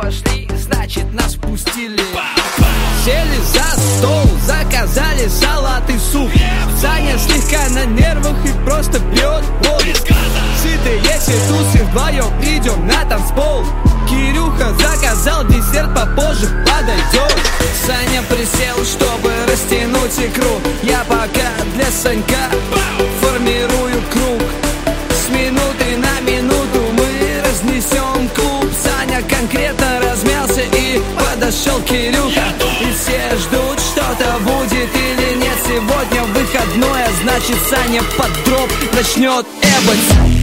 вошли, значит нас впустили. Сели за стол, заказали салат и суп. Саня слегка на нервах и просто пьет воду. Сытые тусы вдвоем идем на танцпол. Кирюха заказал десерт, попозже подойдет. Саня присел, чтобы растянуть икру. Я пока для Санька формирую круг. С минуты на минуту мы разнесем клуб. Саня конкретно размялся и подошел Кирюха. И все ждут, что-то будет или нет. Сегодня выходной, а значит Саня под дроп начнет эбать.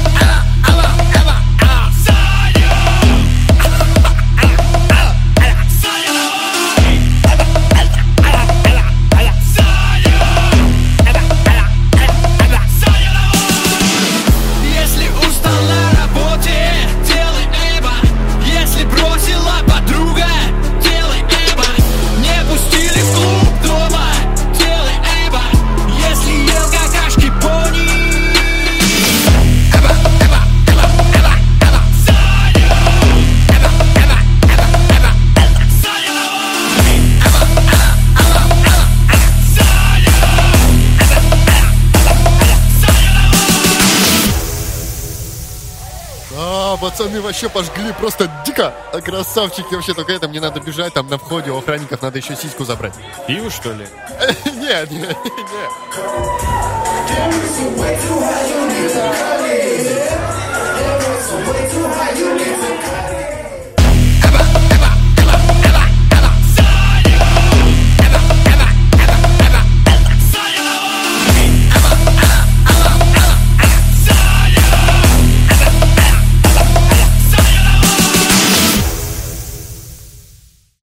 Пацаны вообще пожгли просто дико. Красавчики вообще, только это мне надо бежать. Там на входе у охранников надо еще сиську забрать. Пиво, что ли? Нет.